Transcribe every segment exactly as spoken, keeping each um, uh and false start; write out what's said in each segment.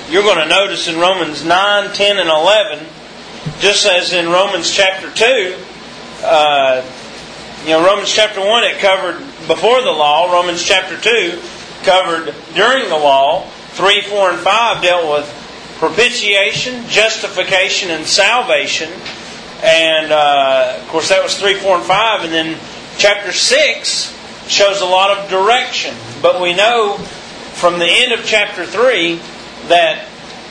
you're going to notice in Romans nine, ten, and eleven, just as in Romans chapter two, uh, you know, Romans chapter one it covered before the law. Romans chapter two covered during the law. three, four, and five dealt with propitiation, justification, and salvation. And, uh, of course, that was three, four, and five. And then chapter six shows a lot of direction. But we know from the end of chapter three that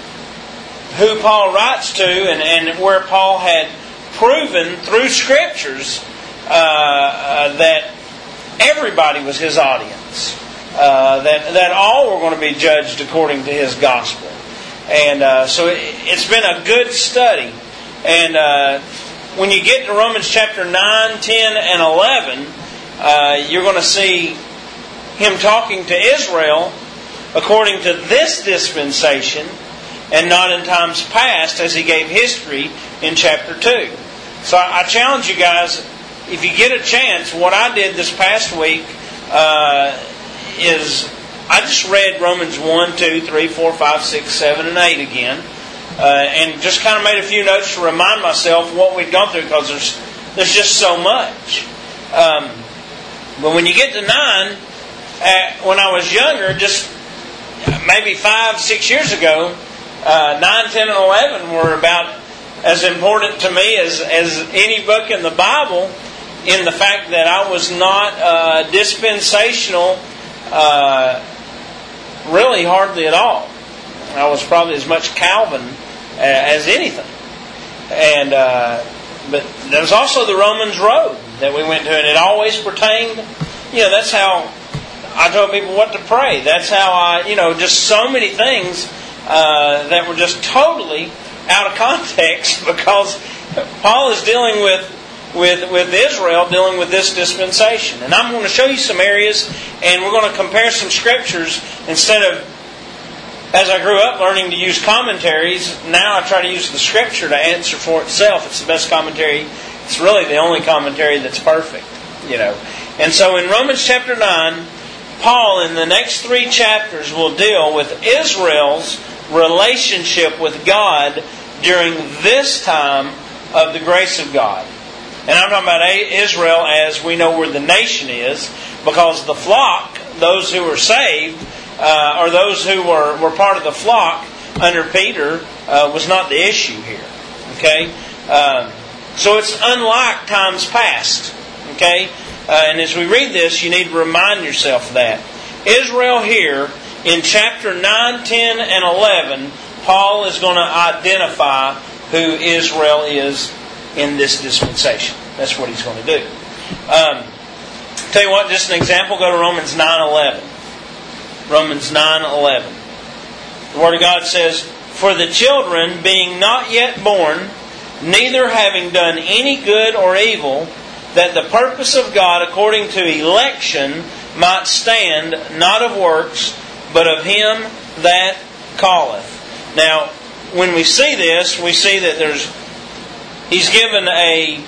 who Paul writes to and, and where Paul had proven through Scriptures uh, uh, that everybody was his audience. Uh, that, that all were going to be judged according to his gospel. And uh, so it, it's been a good study. And uh, when you get to Romans chapter nine, ten, and eleven, uh, you're going to see him talking to Israel according to this dispensation and not in times past, as he gave history in chapter two. So I, I challenge you guys, if you get a chance, what I did this past week uh, is I just read Romans one, two, three, four, five, six, seven, and eight again. Uh, and just kind of made a few notes to remind myself what we'd gone through, because there's there's just so much. Um, but when you get to nine, uh, when I was younger, just maybe five, six years ago, uh, nine, ten, and eleven were about as important to me as, as any book in the Bible, in the fact that I was not uh, dispensational uh, really hardly at all. I was probably as much Calvin as anything. And uh, but there was also the Romans Road that we went to, and it always pertained, you know, that's how I told people what to pray. That's how I, you know, just so many things uh, that were just totally out of context, because Paul is dealing with with with Israel, dealing with this dispensation. And I'm going to show you some areas, and we're going to compare some scriptures instead of, as I grew up learning to use commentaries, now I try to use the Scripture to answer for itself. It's the best commentary. It's really the only commentary that's perfect, you know. And so in Romans chapter nine, Paul in the next three chapters will deal with Israel's relationship with God during this time of the grace of God. And I'm talking about Israel as we know where the nation is, because the flock, those who were saved, Uh, or those who were, were part of the flock under Peter, uh, was not the issue here. Okay? Um, so it's unlike times past. Okay? Uh, and as we read this, you need to remind yourself of that. Israel here, in chapter nine, ten, and eleven, Paul is going to identify who Israel is in this dispensation. That's what he's going to do. Um, tell you what, just an example, go to Romans nine eleven. Romans nine eleven. The Word of God says, "For the children, being not yet born, neither having done any good or evil, that the purpose of God according to election might stand, not of works, but of Him that calleth." Now, when we see this, we see that there's He's given a...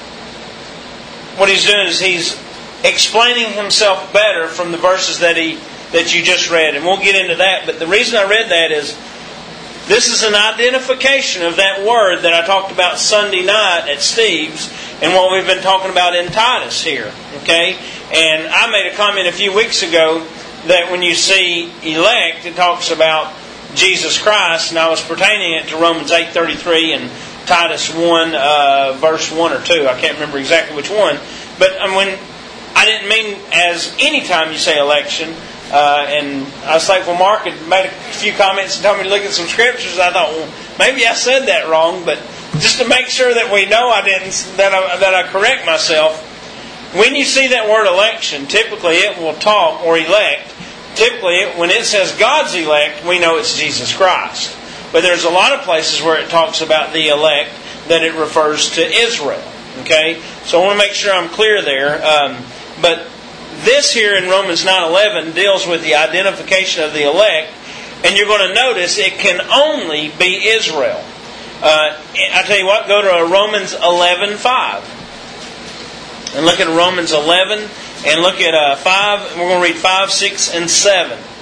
What He's doing is He's explaining Himself better from the verses that He that you just read, and we'll get into that. But the reason I read that is this is an identification of that word that I talked about Sunday night at Steve's, and what we've been talking about in Titus here. Okay? And I made a comment a few weeks ago that when you see elect, it talks about Jesus Christ, and I was pertaining it to Romans eight thirty-three and Titus one, uh, verse one or two. I can't remember exactly which one. But um, when I didn't mean as any time you say election. Uh, and I was like, well, Mark had made a few comments and told me to look at some scriptures. I thought, well, maybe I said that wrong, but just to make sure that we know I didn't, that I, that I correct myself. When you see that word election, typically it will talk, or elect. Typically, when it says God's elect, we know it's Jesus Christ. But there's a lot of places where it talks about the elect that it refers to Israel. Okay, so I want to make sure I'm clear there. Um, but this here in Romans nine eleven deals with the identification of the elect, and you're going to notice it can only be Israel. Uh, I tell you what, go to Romans eleven five, and look at Romans eleven, and look at uh, five. We're going to read five, six, and seven.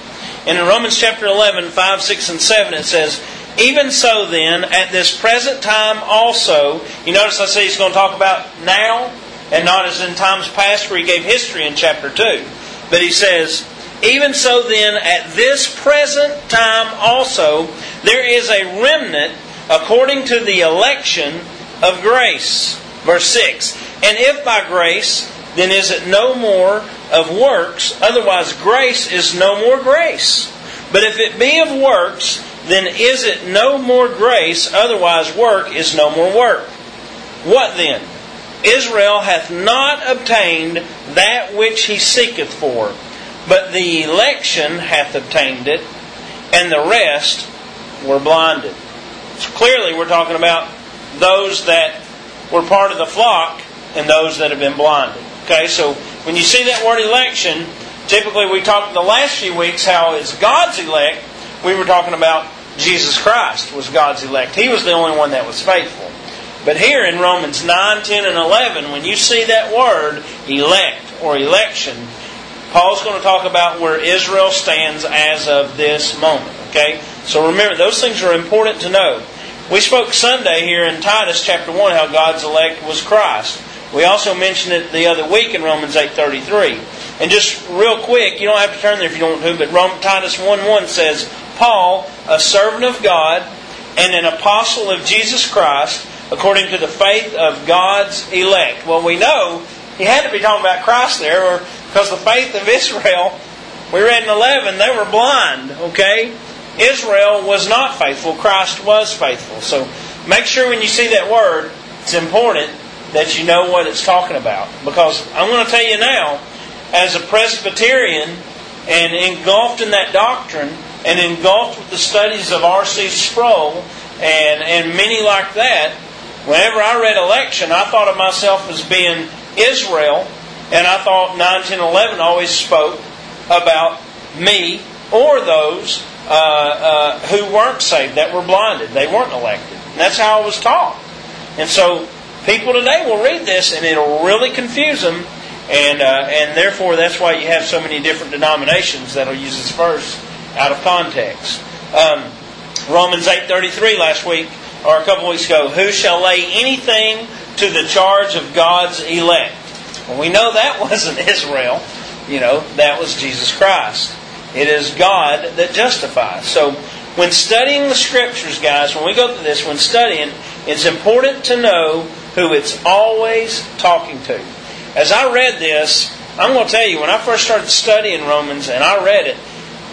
And in Romans chapter eleven, five, six, and seven, it says, even so then, at this present time also, you notice I say he's going to talk about now, and not as in times past where he gave history in chapter two. But he says, even so then, at this present time also, there is a remnant according to the election of grace. Verse six, and if by grace, then is it no more of works, otherwise grace is no more grace. But if it be of works, then is it no more grace, otherwise work is no more work. What then? Israel hath not obtained that which he seeketh for, but the election hath obtained it, and the rest were blinded. So clearly we're talking about those that were part of the flock and those that have been blinded. Okay, so when you see that word election, typically we talked the last few weeks how it's God's elect. We were talking about Jesus Christ was God's elect. He was the only one that was faithful. But here in Romans nine, ten, and eleven, when you see that word, elect or election, Paul's going to talk about where Israel stands as of this moment. Okay? So remember, those things are important to know. We spoke Sunday here in Titus chapter one how God's elect was Christ. We also mentioned it the other week in Romans eight thirty-three. And just real quick, you don't have to turn there if you don't want to, but Rome, Titus one one says, Paul, a servant of God and an apostle of Jesus Christ, according to the faith of God's elect. Well, we know he had to be talking about Christ there, or because the faith of Israel, we read in eleven, they were blind, okay? Israel was not faithful, Christ was faithful. So make sure when you see that word, it's important that you know what it's talking about. Because I'm going to tell you now, as a Presbyterian, and engulfed in that doctrine, and engulfed with the studies of R C Sproul, and, and many like that, whenever I read election, I thought of myself as being Israel, and I thought nine, ten, eleven always spoke about me or those uh, uh, who weren't saved, that were blinded. They weren't elected. And that's how I was taught. And so people today will read this and it'll really confuse them, and uh, and therefore that's why you have so many different denominations that'll use this verse out of context. Um, Romans eight thirty-three last week, or a couple weeks ago, who shall lay anything to the charge of God's elect? Well, we know that wasn't Israel. You know, that was Jesus Christ. It is God that justifies. So when studying the Scriptures, guys, when we go through this, when studying, it's important to know who it's always talking to. As I read this, I'm going to tell you, when I first started studying Romans and I read it,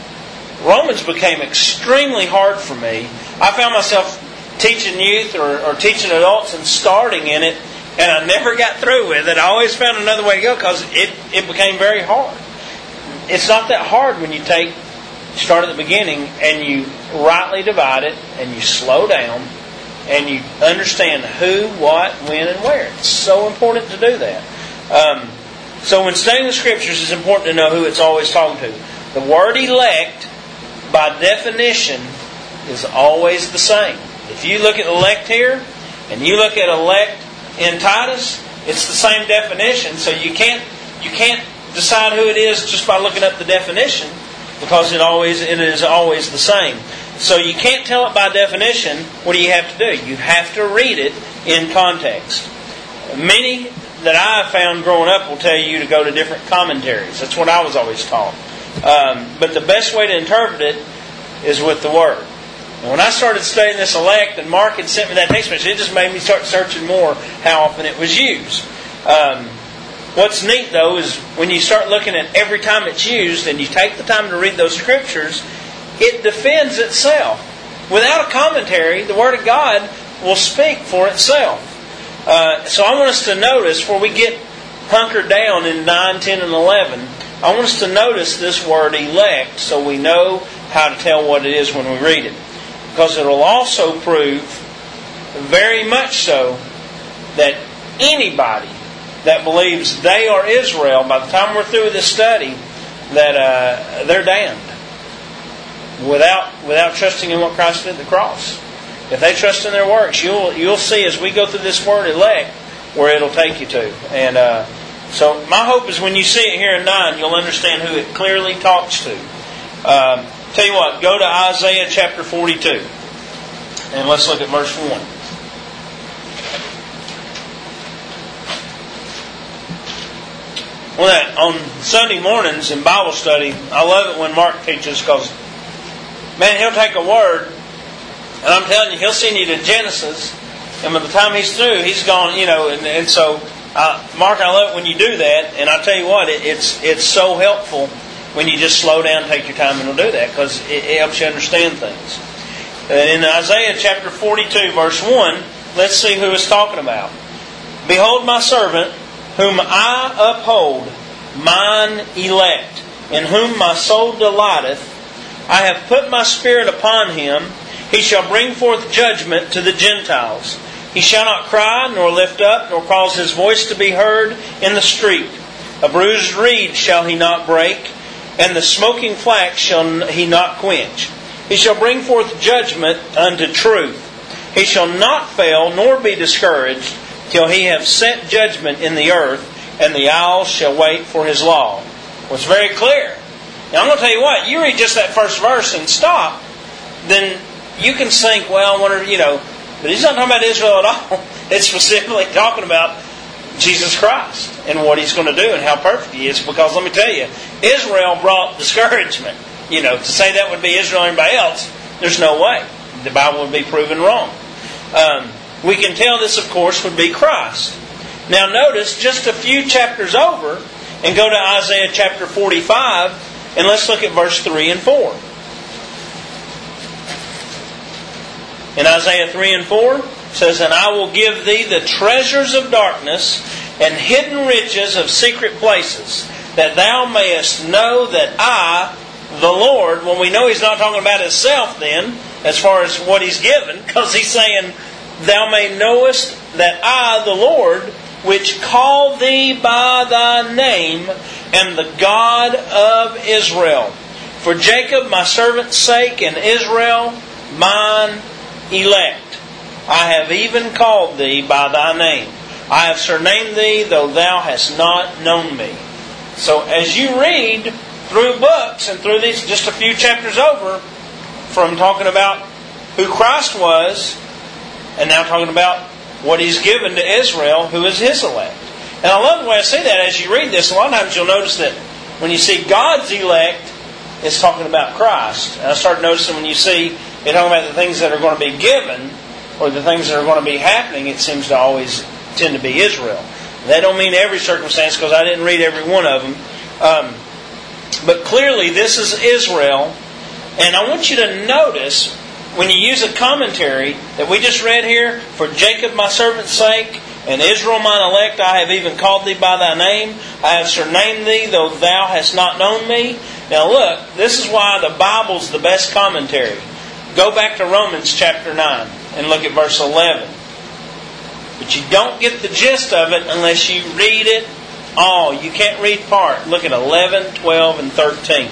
Romans became extremely hard for me. I found myself teaching youth or, or teaching adults and starting in it, and I never got through with it. I always found another way to go because it, it became very hard. It's not that hard when you take, start at the beginning and you rightly divide it and you slow down and you understand who, what, when, and where. It's so important to do that. Um, so when studying the Scriptures, it's important to know who it's always talking to. The word elect, by definition, is always the same. If you look at elect here, and you look at elect in Titus, it's the same definition. So you can't you can't decide who it is just by looking up the definition, because it always it is always the same. So you can't tell it by definition. What do you have to do? You have to read it in context. Many that I have found growing up will tell you to go to different commentaries. That's what I was always taught. Um, but the best way to interpret it is with the Word. And when I started studying this elect, and Mark had sent me that text message, it just made me start searching more how often it was used. Um, what's neat, though, is when you start looking at every time it's used, and you take the time to read those Scriptures, it defends itself. Without a commentary, the Word of God will speak for itself. Uh, so I want us to notice, before we get hunkered down in nine, ten, and eleven, I want us to notice this word elect so we know how to tell what it is when we read it. Because it will also prove, very much so, that anybody that believes they are Israel, by the time we're through this study, that uh, they're damned. Without without trusting in what Christ did at the cross. If they trust in their works, you'll you'll see as we go through this word elect where it'll take you to. And uh, so my hope is when you see it here in nine, you'll understand who it clearly talks to. Um, Tell you what, go to Isaiah chapter forty-two. And let's look at verse one. Well, that, on Sunday mornings in Bible study, I love it when Mark teaches because, man, he'll take a word, and I'm telling you, he'll send you to Genesis, and by the time he's through, he's gone, you know, and, and so, uh, Mark, I love it when you do that, and I tell you what, it, it's it's so helpful when you just slow down, take your time, and will do that, because it, it helps you understand things. And in Isaiah chapter forty-two, verse one, let's see who it's talking about. Behold my servant, whom I uphold, mine elect, in whom my soul delighteth. I have put my spirit upon him. He shall bring forth judgment to the Gentiles. He shall not cry, nor lift up, nor cause his voice to be heard in the street. A bruised reed shall he not break, and the smoking flax shall he not quench. He shall bring forth judgment unto truth. He shall not fail, nor be discouraged, till he have set judgment in the earth, and the isles shall wait for his law. Well, it's very clear. Now, I'm going to tell you what, you read just that first verse and stop, then you can think, well, I wonder, you know, but he's not talking about Israel at all. It's specifically talking about Jesus Christ and what He's going to do and how perfect He is. Because let me tell you, Israel brought discouragement. You know, to say that would be Israel or anybody else, there's no way. The Bible would be proven wrong. Um, we can tell this, of course, would be Christ. Now notice, just a few chapters over, and go to Isaiah chapter forty-five, and let's look at verse three and four. In Isaiah three and four, it says, And I will give thee the treasures of darkness, and hidden riches of secret places, that thou mayest know that I, the Lord, when we know He's not talking about Himself then, as far as what He's given, because He's saying, Thou may knowest that I, the Lord, which call thee by thy name, am the God of Israel. For Jacob my servant's sake, and Israel mine elect. I have even called thee by thy name. I have surnamed thee, though thou hast not known me. So as you read through books and through these just a few chapters over, from talking about who Christ was, and now talking about what He's given to Israel, who is His elect. And I love the way I say that as you read this. A lot of times you'll notice that when you see God's elect, it's talking about Christ. And I start noticing when you see it talking about the things that are going to be given, or the things that are going to be happening, it seems to always tend to be Israel. That don't mean every circumstance, because I didn't read every one of them. Um, but clearly this is Israel. And I want you to notice, when you use a commentary that we just read here, for Jacob my servant's sake, and Israel mine elect, I have even called thee by thy name. I have surnamed thee, though thou hast not known me. Now look, this is why the Bible's the best commentary. Go back to Romans chapter nine and look at verse eleven. But you don't get the gist of it unless you read it all. You can't read part. Look at eleven, twelve, and thirteen.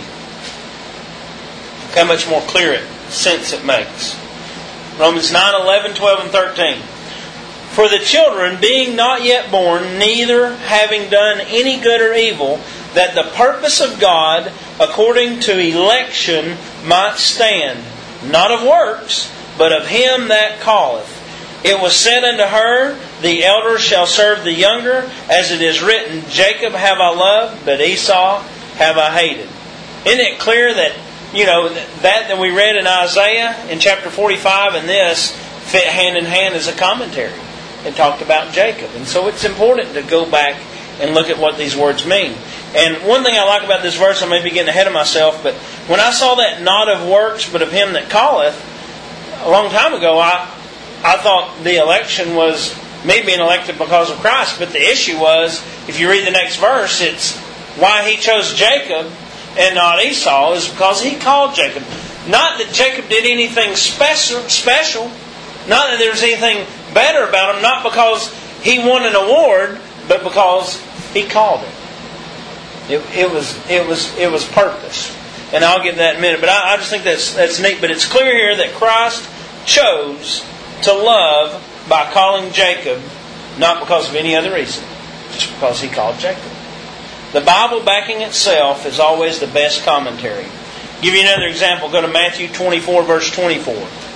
Look how much more clear it sense it makes. Romans nine, eleven, twelve, and thirteen. For the children, being not yet born, neither having done any good or evil, that the purpose of God, according to election, might stand, not of works, but of Him that calleth. It was said unto her, The elder shall serve the younger, as it is written, Jacob have I loved, but Esau have I hated. Isn't it clear that, you know, that that we read in Isaiah in chapter forty-five and this fit hand in hand as a commentary? It talked about Jacob. And so it's important to go back and look at what these words mean. And one thing I like about this verse, I may be getting ahead of myself, but when I saw that not of works, but of Him that calleth, a long time ago, I I thought the election was me being elected because of Christ. But the issue was, if you read the next verse, it's why He chose Jacob and not Esau is because He called Jacob. Not that Jacob did anything special, special. Not that there's anything better about him. Not because he won an award, but because He called him. It, it was it was it was purpose, and I'll get to that in a minute. But I, I just think that's that's neat. But it's clear here that Christ chose to love by calling Jacob, not because of any other reason, just because He called Jacob. The Bible backing itself is always the best commentary. Give you another example. Go to Matthew twenty-four, verse twenty-four.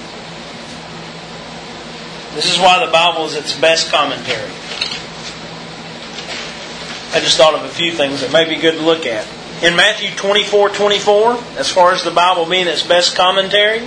This is why the Bible is its best commentary. I just thought of a few things that may be good to look at. In Matthew twenty-four, twenty-four, as far as the Bible being its best commentary,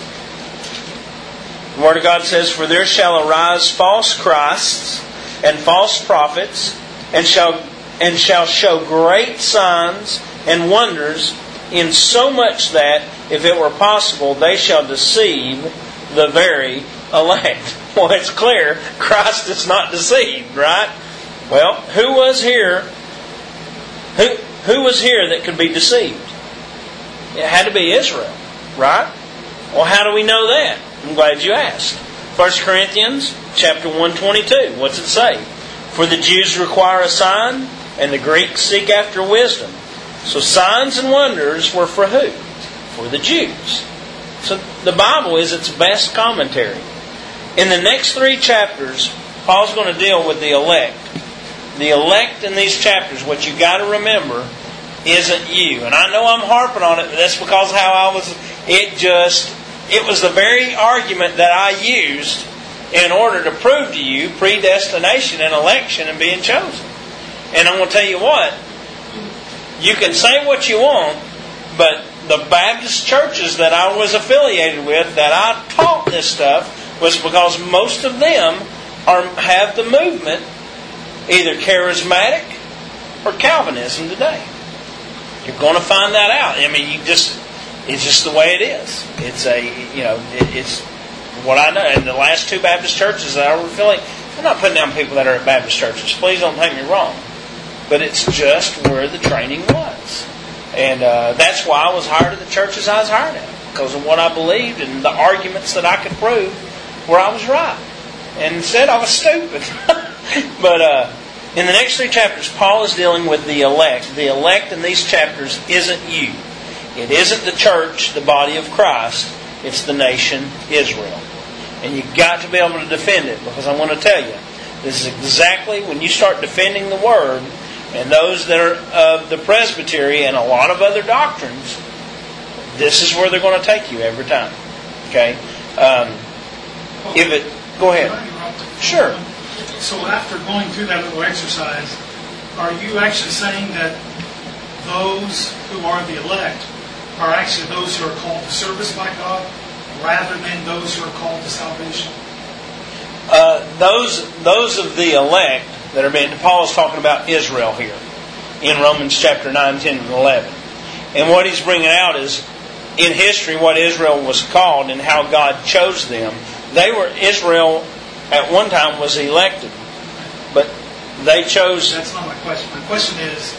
the Word of God says, "For there shall arise false Christs and false prophets, and shall and shall show great signs and wonders, in so much that, if it were possible, they shall deceive the very elect." Well, it's clear Christ is not deceived, right? Well, who was here? Who who was here that could be deceived? It had to be Israel, right? Well, how do we know that? I'm glad you asked. First Corinthians chapter one twenty-two. What's it say? "For the Jews require a sign, and the Greeks seek after wisdom." So signs and wonders were for who? For the Jews. So the Bible is its best commentary. In the next three chapters, Paul's going to deal with the elect. The elect in these chapters, what you got to remember, isn't you. And I know I'm harping on it, but that's because how I was, it just, it was the very argument that I used in order to prove to you predestination and election and being chosen. And I'm going to tell you what, you can say what you want, but the Baptist churches that I was affiliated with, that I taught this stuff, was because most of them are have the movement either charismatic or Calvinism today. You're going to find that out. I mean, you just it's just the way it is. It's a you know it, it's what I know. And the last two Baptist churches that I was affiliated, I'm not putting down people that are at Baptist churches. Please don't take me wrong. But it's just where the training was. And uh, that's why I was hired at the churches I was hired at. Because of what I believed and the arguments that I could prove where I was right. And instead I was stupid. But uh, in the next three chapters, Paul is dealing with the elect. The elect in these chapters isn't you. It isn't the church, the body of Christ. It's the nation Israel. And you've got to be able to defend it. Because I want to tell you, this is exactly when you start defending the Word, and those that are of the presbytery and a lot of other doctrines, this is where they're going to take you every time. Okay? Um, if it, go ahead. Sure. So after going through that little exercise, are you actually saying that those who are the elect are actually those who are called to service by God, rather than those who are called to salvation? Uh, those those of the elect that are being, Paul is talking about Israel here in Romans chapter nine, ten, and eleven. And what he's bringing out is, in history, what Israel was called and how God chose them. They were, Israel at one time was elected, but they chose... That's not my question. My question is,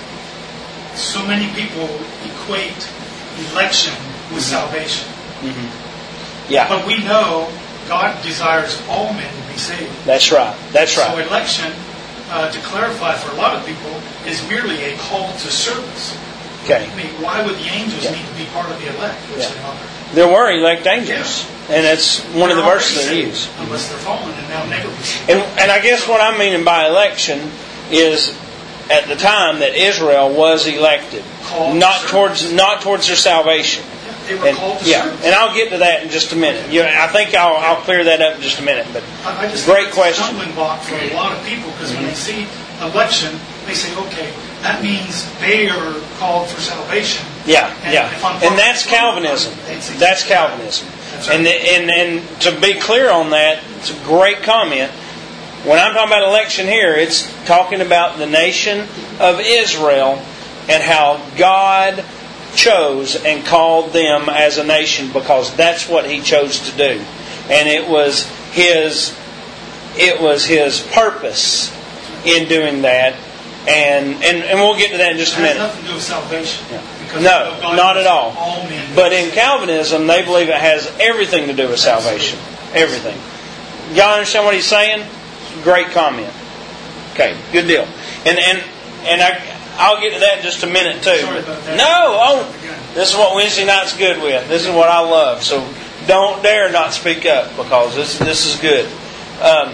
so many people equate election with mm-hmm. salvation. Mm-hmm. Yeah. But we know God desires all men to be saved. That's right. That's right. So election, uh, to clarify for a lot of people, is merely a call to service. Okay. I mean, why would the angels yeah. need to be part of the elect? Which yeah. they are. There were elect angels. Yeah. And that's one they're of the verses they use. Unless they're fallen, and they'll never be saved. And, and I guess what I'm meaning by election is at the time that Israel was elected. Called not to towards not towards their salvation. They were and, called to yeah, service. And I'll get to that in just a minute. You know, I think I'll, I'll clear that up in just a minute. But I just great think it's question. a stumbling block for a lot of people, because mm-hmm. when they see election, they say, "Okay, that means they are called for salvation." Yeah, and yeah, and that's Calvinism. That's Calvinism. That's right. And and and to be clear on that, it's a great comment. When I'm talking about election here, it's talking about the nation of Israel and how God chose and called them as a nation, because that's what He chose to do, and it was His it was His purpose in doing that, and and, and we'll get to that in just a minute. It has nothing to do with salvation. Yeah. No, not at all. all but in Calvinism, they believe it has everything to do with salvation. Everything. Y'all understand what he's saying? Great comment. Okay, good deal. And and and I I'll get to that in just a minute too. Sorry about that. No, oh, this is what Wednesday night's good with. This is what I love. So don't dare not speak up, because this this is good. Um,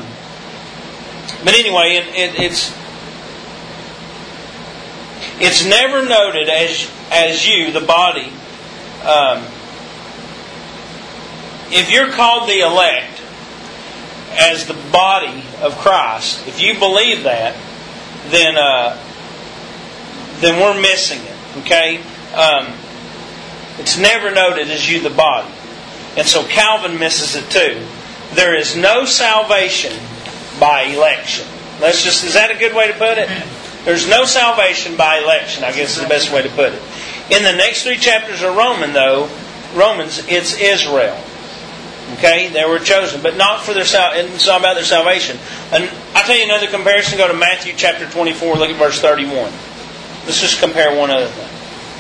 but anyway, it, it, it's it's never noted as as you, the body um, if you're called the elect as the body of Christ, if you believe that, then uh, then we're missing it. Okay, um, it's never noted as you the body, and so Calvin misses it too. There is no salvation by election. Let's just, is that a good way to put it? There's no salvation by election, I guess is the best way to put it. In the next three chapters of Roman, though, Romans, it's Israel. Okay, they were chosen, but not for their sal- it's not about their salvation. And I'll tell you another comparison. Go to Matthew chapter twenty-four, look at verse thirty-one. Let's just compare one other thing.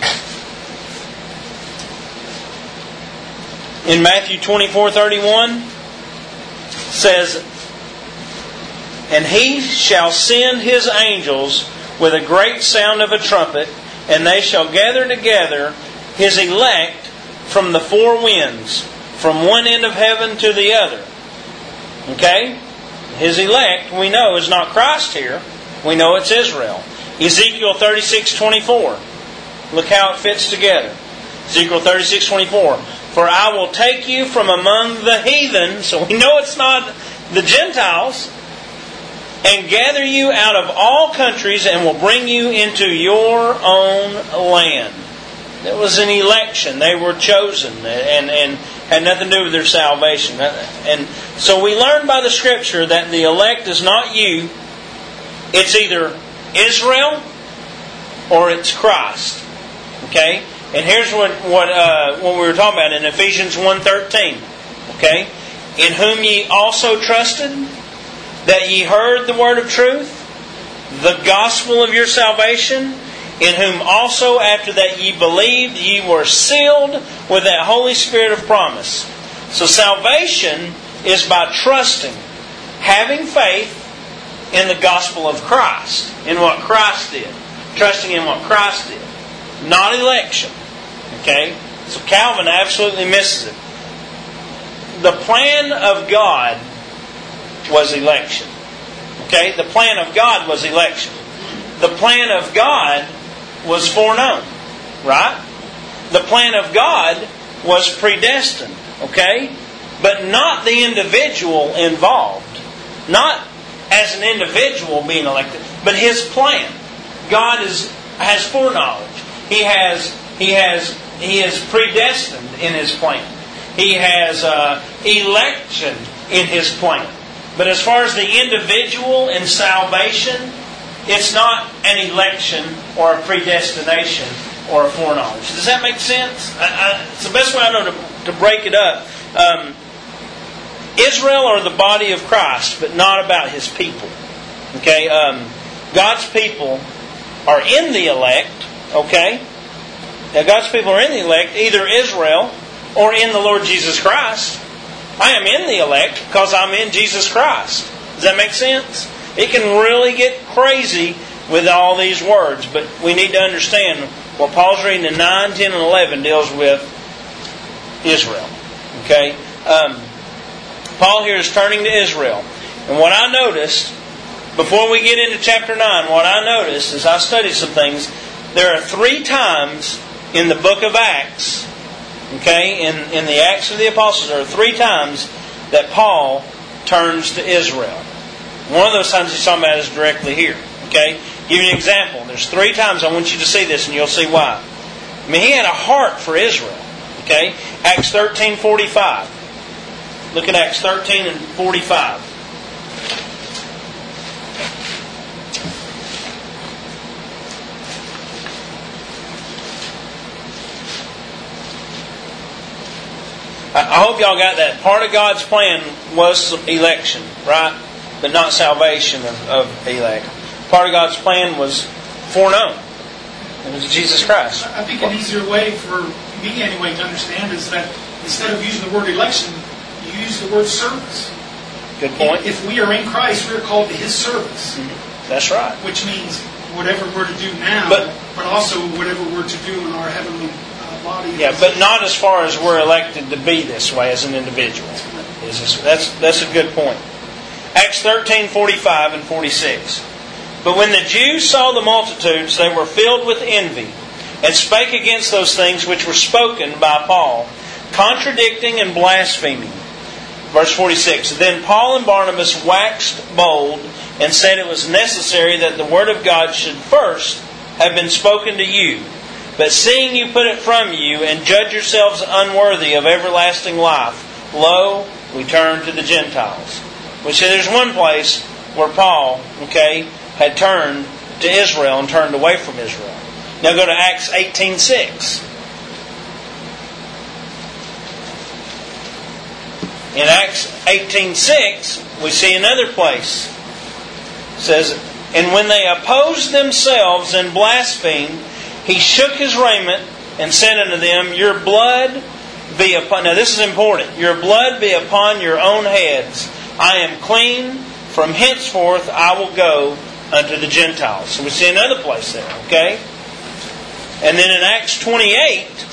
In Matthew twenty-four thirty-one, says, "And he shall send his angels with a great sound of a trumpet, and they shall gather together his elect from the four winds, from one end of heaven to the other." Okay? His elect, we know, is not Christ here. We know it's Israel. Ezekiel thirty-six twenty-four. Look how it fits together. Ezekiel thirty-six twenty-four. "For I will take you from among the heathen," so we know it's not the Gentiles, "and gather you out of all countries, and will bring you into your own land." It was an election. They were chosen, and, and had nothing to do with their salvation. And so we learn by the Scripture that the elect is not you. It's either Israel or it's Christ. Okay? And here's what what uh, what we were talking about in Ephesians one thirteen. Okay? "In whom ye also trusted, that ye heard the word of truth, the gospel of your salvation, in whom also after that ye believed, ye were sealed with that Holy Spirit of promise." So salvation is by trusting, having faith in the gospel of Christ, in what Christ did. Trusting in what Christ did. Not election. Okay? So Calvin absolutely misses it. The plan of God was election. Okay? The plan of God was election. The plan of God was foreknown. Right? The plan of God was predestined. Okay? But not the individual involved. Not as an individual being elected, but His plan. God is has foreknowledge. He has He has He is predestined in His plan. He has uh, election in His plan. But as far as the individual in salvation, it's not an election or a predestination or a foreknowledge. Does that make sense? I, I, it's the best way I know to, to break it up. Um, Israel are the body of Christ, but not about His people. Okay? Um, God's people are in the elect. Okay? Now God's people are in the elect, either Israel or in the Lord Jesus Christ. I am in the elect because I'm in Jesus Christ. Does that make sense? It can really get crazy with all these words, but we need to understand what Paul's reading in nine, ten, and eleven deals with Israel. Okay? Um, Paul here is turning to Israel. And what I noticed, before we get into chapter nine, what I noticed as I studied some things, there are three times in the book of Acts, okay, in, in the Acts of the Apostles, there are three times that Paul turns to Israel. One of those times he's talking about is directly here. Okay? Give you an example. There's three times I want you to see this and you'll see why. I mean, he had a heart for Israel. Okay? Acts thirteen forty-five. Look at Acts thirteen and forty-five. I hope y'all got that. Part of God's plan was election, right? But not salvation of, of elect. Part of God's plan was foreknown. It was Jesus Christ. I think an easier way for me anyway to understand is that instead of using the word election, you use the word service. Good point. If we are in Christ, we are called to His service. Mm-hmm. That's right. Which means whatever we're to do now, but, but also whatever we're to do in our heavenly body. Yeah, but not as far as we're elected to be this way as an individual. Is this, that's that's a good point. Acts thirteen forty-five and forty-six. But when the Jews saw the multitudes, they were filled with envy, and spake against those things which were spoken by Paul, contradicting and blaspheming. Verse forty-six, Then Paul and Barnabas waxed bold, and said it was necessary that the word of God should first have been spoken to you. But seeing you put it from you, and judge yourselves unworthy of everlasting life, lo, we turn to the Gentiles. We see there's one place where Paul, okay, had turned to Israel and turned away from Israel. Now go to Acts eighteen six. In Acts eighteen six, we see another place. It says, And when they opposed themselves and blasphemed, he shook his raiment and said unto them, Your blood be upon... Now this is important. Your blood be upon your own heads. I am clean. From henceforth I will go unto the Gentiles. So we see another place there, okay? And then in Acts twenty-eight,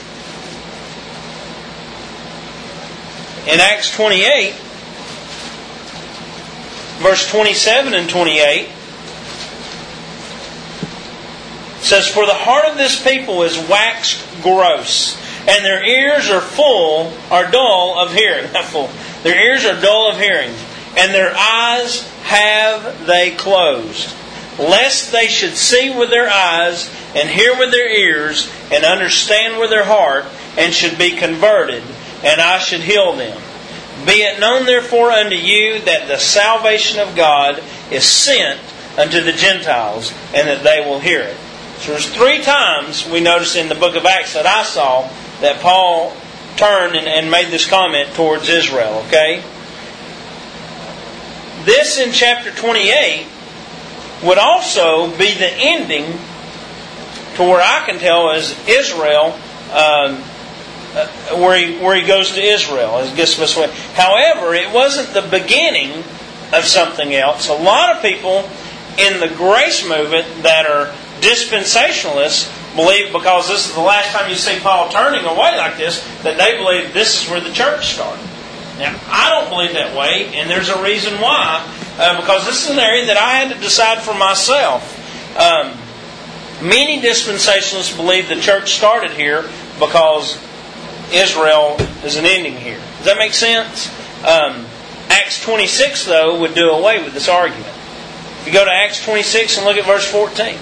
in Acts twenty-eight, verse twenty-seven and twenty-eight, it says, For the heart of this people is waxed gross, and their ears are full, are dull of hearing. Not full. Their ears are dull of hearing, and their eyes have they closed, lest they should see with their eyes, and hear with their ears, and understand with their heart, and should be converted, and I should heal them. Be it known therefore unto you that the salvation of God is sent unto the Gentiles, and that they will hear it. So there's three times we notice in the book of Acts that I saw that Paul turned and, and made this comment towards Israel. Okay? This in chapter twenty-eight would also be the ending to where I can tell is Israel, um, uh, where he where he goes to Israel. I guess this way. However, it wasn't the beginning of something else. A lot of people in the grace movement that are dispensationalists believe, because this is the last time you see Paul turning away like this, that they believe this is where the church started. Now, I don't believe that way, and there's a reason why. Uh, because this is an area that I had to decide for myself. Um, many dispensationalists believe the church started here because Israel is an ending here. Does that make sense? Um, Acts twenty-six, though, would do away with this argument. If you go to Acts twenty-six and look at verse fourteen.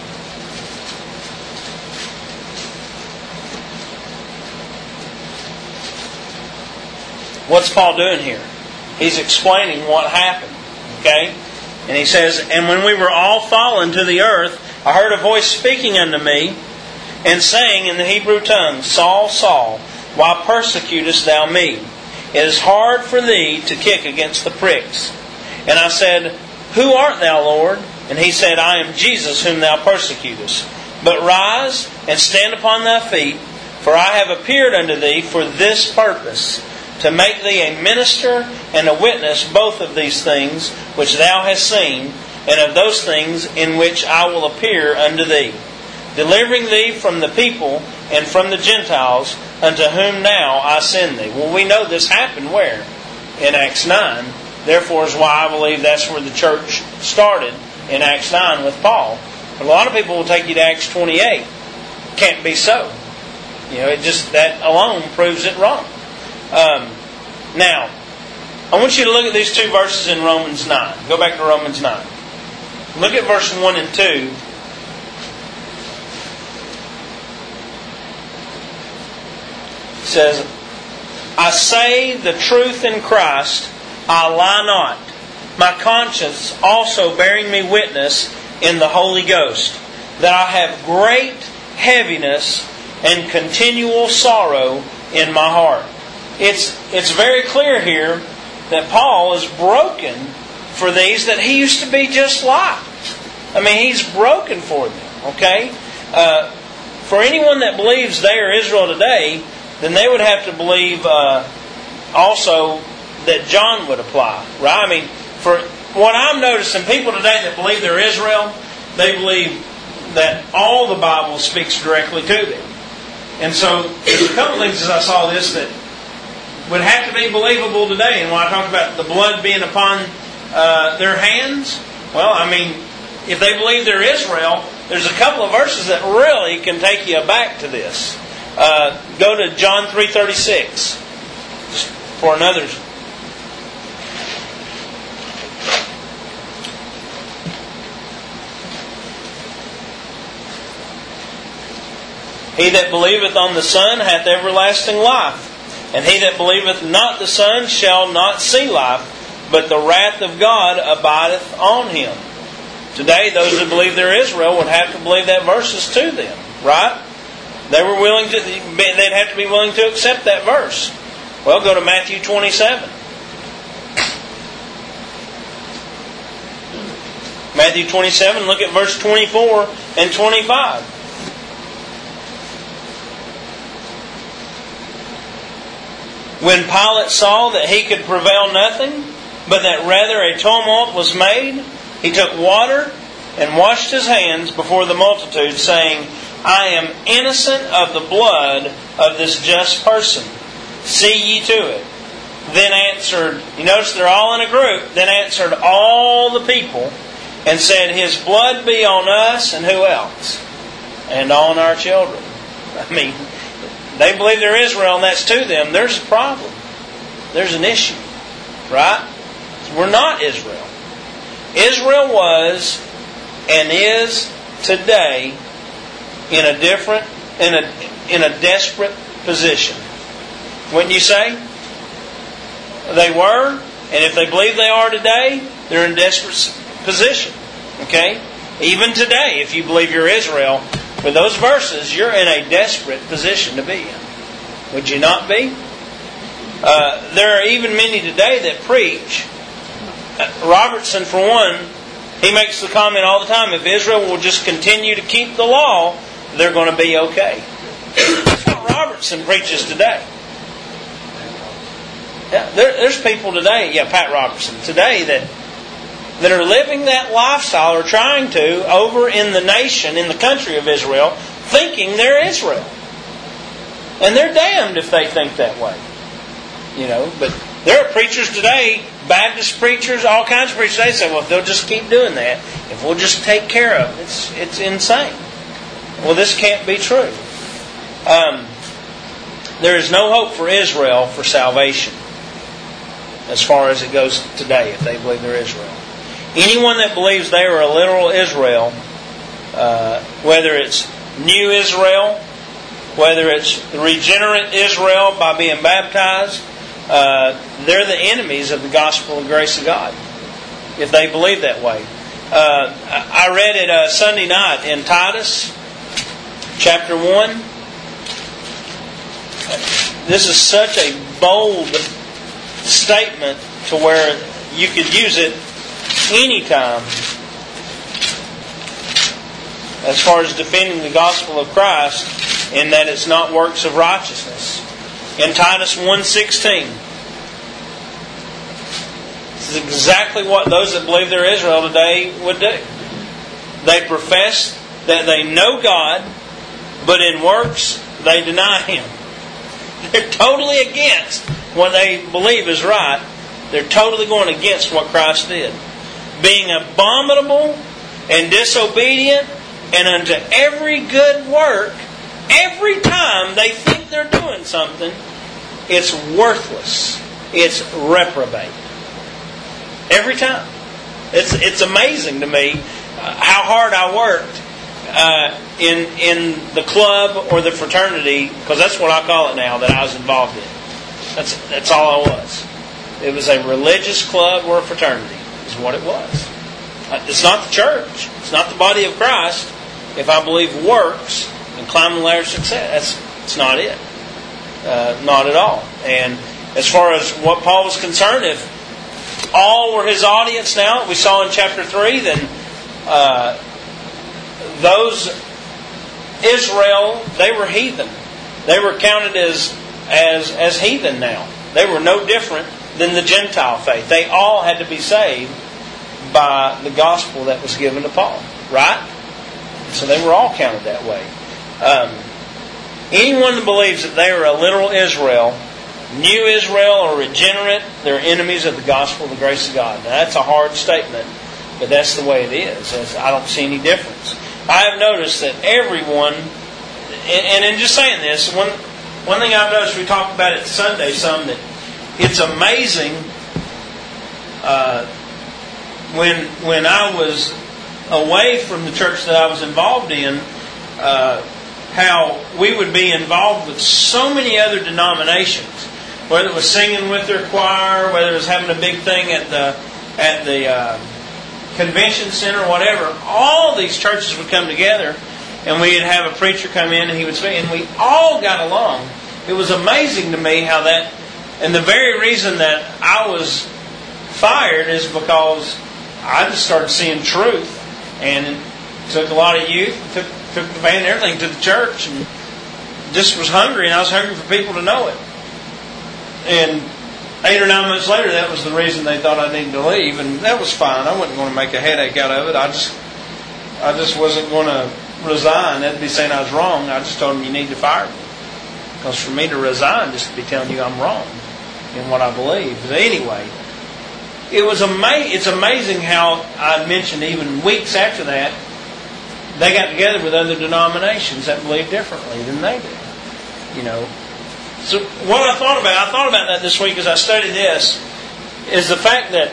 What's Paul doing here? He's explaining what happened. Okay? And he says, And when we were all fallen to the earth, I heard a voice speaking unto me, and saying in the Hebrew tongue, Saul, Saul, why persecutest thou me? It is hard for thee to kick against the pricks. And I said, Who art thou, Lord? And he said, I am Jesus whom thou persecutest. But rise and stand upon thy feet, for I have appeared unto thee for this purpose, to make thee a minister and a witness both of these things which thou hast seen, and of those things in which I will appear unto thee, delivering thee from the people and from the Gentiles, unto whom now I send thee. Well, we know this happened where? In Acts nine. Therefore is why I believe that's where the church started, in Acts nine with Paul. But a lot of people will take you to Acts twenty-eight. Can't be so. You know, it just, that alone proves it wrong. Um, now, I want you to look at these two verses in Romans nine. Go back to Romans nine. Look at verse one and two. It says, I say the truth in Christ, I lie not. My conscience also bearing me witness in the Holy Ghost, that I have great heaviness and continual sorrow in my heart. It's it's very clear here that Paul is broken for these that he used to be just like. I mean, he's broken for them, okay? Uh, for anyone that believes they are Israel today, then they would have to believe uh, also that John would apply, right? I mean, for what I'm noticing, people today that believe they're Israel, they believe that all the Bible speaks directly to them. And so, there's a couple things as I saw this that would have to be believable today. And when I talk about the blood being upon uh, their hands, well, I mean, if they believe they're Israel, there's a couple of verses that really can take you back to this. Uh, go to John three thirty-six for another. He that believeth on the Son hath everlasting life, and he that believeth not the Son shall not see life, but the wrath of God abideth on him. Today, those who believe they're Israel would have to believe that verse is to them, right? They were willing to. They'd have to be willing to accept that verse. Well, go to Matthew twenty-seven. Matthew twenty-seven. Look at verse twenty-four and twenty-five. When Pilate saw that he could prevail nothing, but that rather a tumult was made, he took water and washed his hands before the multitude, saying, I am innocent of the blood of this just person. See ye to it. Then answered, you notice they're all in a group, then answered all the people and said, His blood be on us and who else? And on our children. I mean, they believe they're Israel and that's to them. There's a problem. There's an issue. Right? We're not Israel. Israel was and is today in a different, in a in a desperate position. Wouldn't you say? They were, and if they believe they are today, they're in a desperate position. Okay? Even today, if you believe you're Israel, with those verses, you're in a desperate position to be in. Would you not be? Uh, there are even many today that preach. Uh, Robertson, for one, he makes the comment all the time, if Israel will just continue to keep the law, they're going to be okay. That's what Robertson preaches today. Yeah, there, there's people today, yeah, Pat Robertson, today that that are living that lifestyle or trying to over in the nation, in the country of Israel, thinking they're Israel. And they're damned if they think that way. You know, but there are preachers today, Baptist preachers, all kinds of preachers, they say, well, if they'll just keep doing that, if we'll just take care of it, it's, it's insane. Well, this can't be true. Um, there is no hope for Israel for salvation as far as it goes today, if they believe they're Israel. Anyone that believes they are a literal Israel, uh, whether it's new Israel, whether it's regenerate Israel by being baptized, uh, they're the enemies of the gospel and grace of God, if they believe that way. Uh, I read it uh, Sunday night in Titus, chapter one. This is such a bold statement to where you could use it anytime as far as defending the gospel of Christ, in that it's not works of righteousness. In Titus one sixteen, this is exactly what those that believe they're Israel today would do. They profess that they know God, but in works they deny Him. They're totally against what they believe is right. They're totally going against what Christ did. Being abominable and disobedient and unto every good work, every time they think they're doing something, it's worthless. It's reprobate. Every time. It's it's amazing to me uh, how hard I worked uh, in in the club or the fraternity, because that's what I call it now, that I was involved in. That's that's all I was. It was a religious club or a fraternity, is what it was. It's not the church. It's not the body of Christ. If I believe works and climb the ladder of success, that's, that's not it. Uh, not at all. And as far as what Paul was concerned, if all were his audience now, we saw in chapter three, then uh, those Israel, they were heathen. They were counted as, as, as heathen now. They were no different than the Gentile faith. They all had to be saved by the gospel that was given to Paul. Right? So they were all counted that way. Um, anyone that believes that they are a literal Israel, new Israel or regenerate, they're enemies of the gospel of the grace of God. Now that's a hard statement, but that's the way it is. I don't see any difference. I have noticed that everyone, and in just saying this, one one thing I've noticed, we talked about it Sunday some, that it's amazing uh, when when I was away from the church that I was involved in, uh, how we would be involved with so many other denominations, whether it was singing with their choir, whether it was having a big thing at the at the uh, convention center, whatever. All these churches would come together, and we'd have a preacher come in, and he would speak, and we all got along. It was amazing to me how that, and the very reason that I was fired is because I just started seeing truth, and it took a lot of youth, took took the van and everything to the church, and just was hungry, and I was hungry for people to know it. And eight or nine months later, that was the reason they thought I needed to leave, and that was fine. I wasn't going to make a headache out of it. I just, I just wasn't going to resign. That'd be saying I was wrong. I just told them, you need to fire me, because for me to resign, just to be telling you I'm wrong in what I believe. But anyway, it was ama- It's amazing how I mentioned even weeks after that, they got together with other denominations that believed differently than they did. You know. So what I thought about, I thought about that this week as I studied this, is the fact that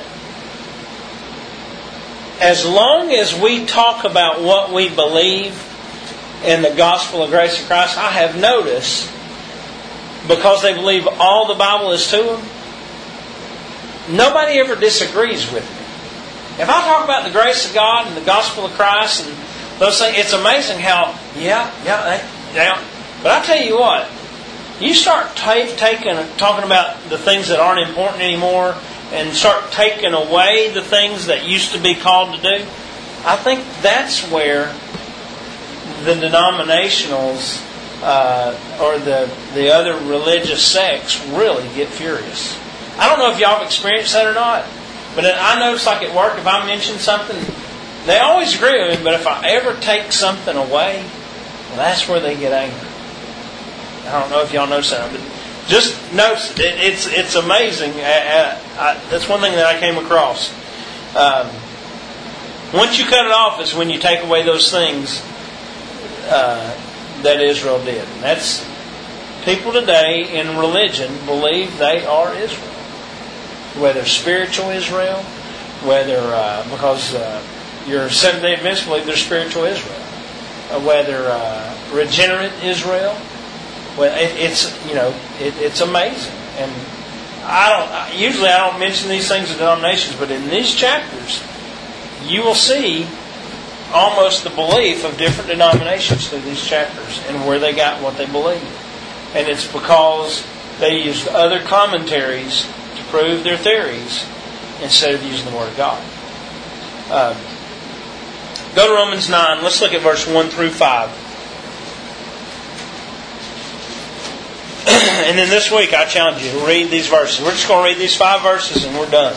as long as we talk about what we believe in the gospel of grace of Christ, I have noticed, because they believe all the Bible is to them, nobody ever disagrees with me. If I talk about the grace of God and the gospel of Christ and those things, it's amazing how, yeah, yeah, yeah. But I tell you what, you start t- taking, talking about the things that aren't important anymore, and start taking away the things that used to be called to do, I think that's where the denominationals uh, or the the other religious sects really get furious. I don't know if y'all have experienced that or not, but I notice, like at work, if I mention something, they always agree with me, but if I ever take something away, well, that's where they get angry. I don't know if y'all notice that, but just notice it. it it's it's amazing. I, I, I, that's one thing that I came across. Um, once you cut it off is when you take away those things uh, that Israel did. And that's, people today in religion believe they are Israel. Whether spiritual Israel, whether uh, because uh, your Seventh-day Adventists believe they're spiritual Israel, uh, whether uh, regenerate Israel. Well, it, it's you know it, it's amazing, and I don't usually I don't mention these things in denominations, but in these chapters, you will see almost the belief of different denominations through these chapters and where they got what they believe, and it's because they used other commentaries to prove their theories instead of using the Word of God. Um, go to Romans nine. Let's look at verse one through five. And then this week I challenge you to read these verses. We're just going to read these five verses and we're done.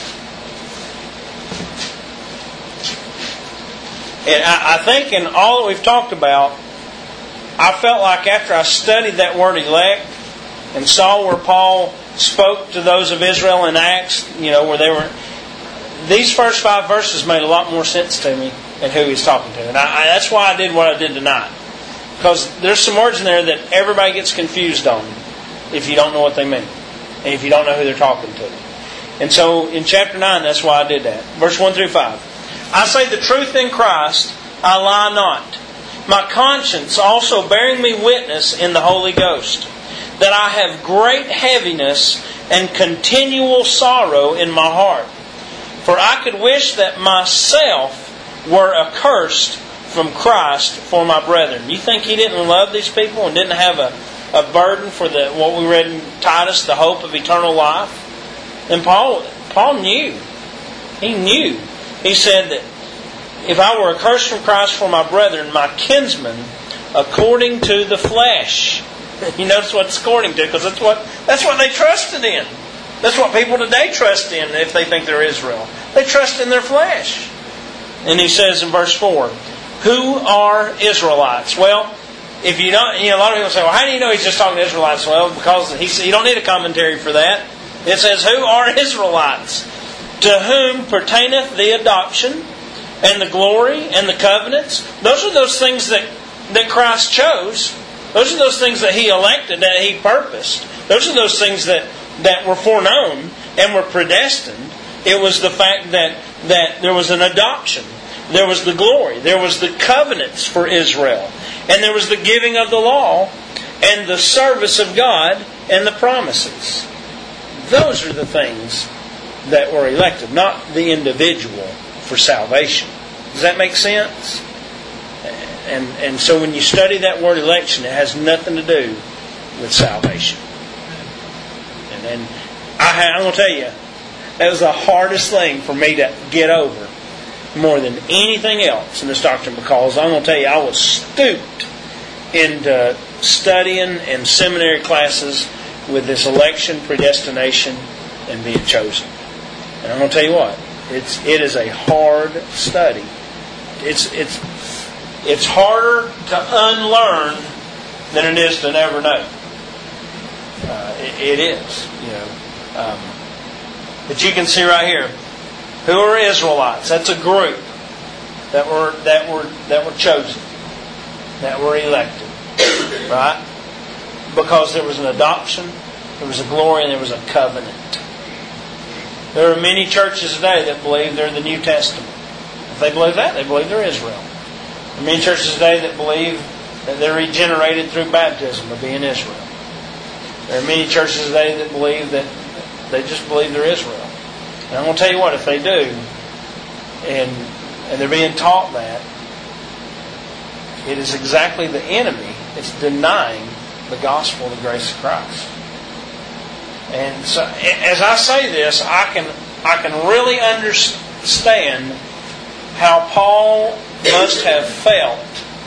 And I, I think in all that we've talked about, I felt like after I studied that word elect and saw where Paul spoke to those of Israel in Acts, you know, where they were, these first five verses made a lot more sense to me and who he's talking to. And I, I, that's why I did what I did tonight. Because there's some words in there that everybody gets confused on if you don't know what they mean. And if you don't know who they're talking to. And so in chapter nine, that's why I did that. Verse one through five. I say the truth in Christ, I lie not. My conscience also bearing me witness in the Holy Ghost, that I have great heaviness and continual sorrow in my heart. For I could wish that myself were accursed from Christ for my brethren. You think he didn't love these people and didn't have a, a burden for the what we read in Titus, the hope of eternal life? And Paul, Paul knew. He knew. He said that if I were accursed from Christ for my brethren, my kinsmen, according to the flesh. You notice what it's according to, because that's what that's what they trusted in. That's what people today trust in if they think they're Israel. They trust in their flesh. And he says in verse four, who are Israelites? Well, if you don't, you know, a lot of people say, well, how do you know he's just talking to Israelites? Well, because he, you don't need a commentary for that. It says, who are Israelites? To whom pertaineth the adoption and the glory and the covenants. Those are those things that, that Christ chose. Those are those things that He elected, that He purposed. Those are those things that, that were foreknown and were predestined. It was the fact that, that there was an adoption. There was the glory. There was the covenants for Israel. And there was the giving of the law and the service of God and the promises. Those are the things that were elected, not the individual for salvation. Does that make sense? And and so when you study that word election, it has nothing to do with salvation. And, and I, I'm going to tell you, that was the hardest thing for me to get over more than anything else in this doctrine, because I'm going to tell you, I was stooped into studying in seminary classes with this election, predestination, and being chosen. And I'm going to tell you what, it's it is a hard study. It's it's it's harder to unlearn than it is to never know. Uh, it, it is, you know. Um, but you can see right here, who are Israelites? That's a group that were that were that were chosen, that were elected, right? Because there was an adoption, there was a glory, and there was a covenant. There are many churches today that believe they're the New Testament. If they believe that, they believe they're Israel. There are many churches today that believe that they're regenerated through baptism of being Israel. There are many churches today that believe that they just believe they're Israel. And I'm going to tell you what, if they do, and and they're being taught that, it is exactly the enemy that's denying the gospel of the grace of Christ. And so, as I say this, I can I can really understand how Paul must have felt.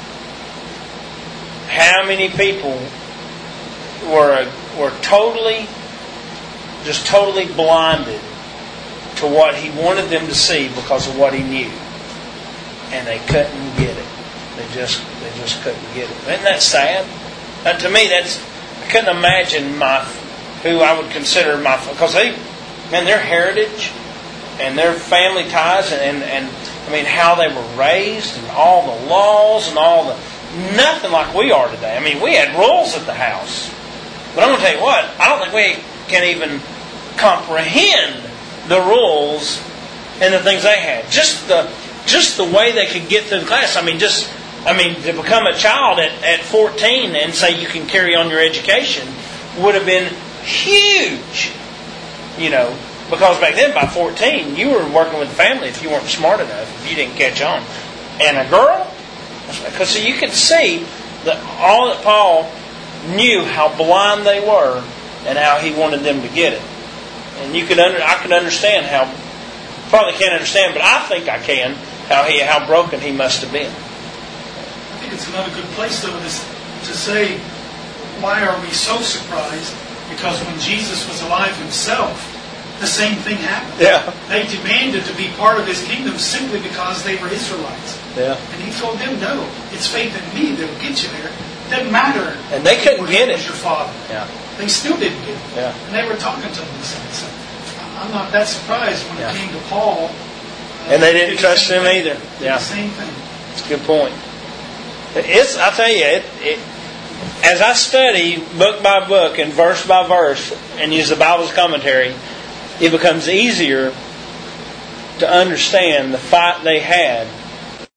How many people were were totally, just totally blinded to what he wanted them to see because of what he knew, and they couldn't get it. They just they just couldn't get it. Isn't that sad? That, to me, that's I couldn't imagine my who I would consider my, because they, man, their heritage and their family ties and, and and I mean how they were raised and all the laws and all the nothing like we are today. I mean, we had rules at the house, but I'm going to tell you what, I don't think we can even comprehend the rules and the things they had. Just the just the way they could get through the class. I mean, just I mean to become a child at, at fourteen and say you can carry on your education would have been huge, you know, because back then by fourteen you were working with the family if you weren't smart enough, if you didn't catch on. And a girl, because so you can see that all that Paul knew how blind they were and how he wanted them to get it. And you could under, I could understand how, probably can't understand, but I think I can, how he how broken he must have been. I think it's another good place though to say, why are we so surprised? Because when Jesus was alive himself, the same thing happened. Yeah. They demanded to be part of his kingdom simply because they were Israelites. Yeah. And he told them, no, it's faith in me that will get you there. It doesn't matter. And they couldn't get it. Was your father. Yeah. They still didn't get it. Yeah. And they were talking to him the same. So I'm not that surprised when yeah. it came to Paul. Uh, and they didn't trust him thing. either. Did Yeah. the same thing. It's a good point. It's, I tell you, it, it as I study book by book and verse by verse and use the Bible's commentary, it becomes easier to understand the fight they had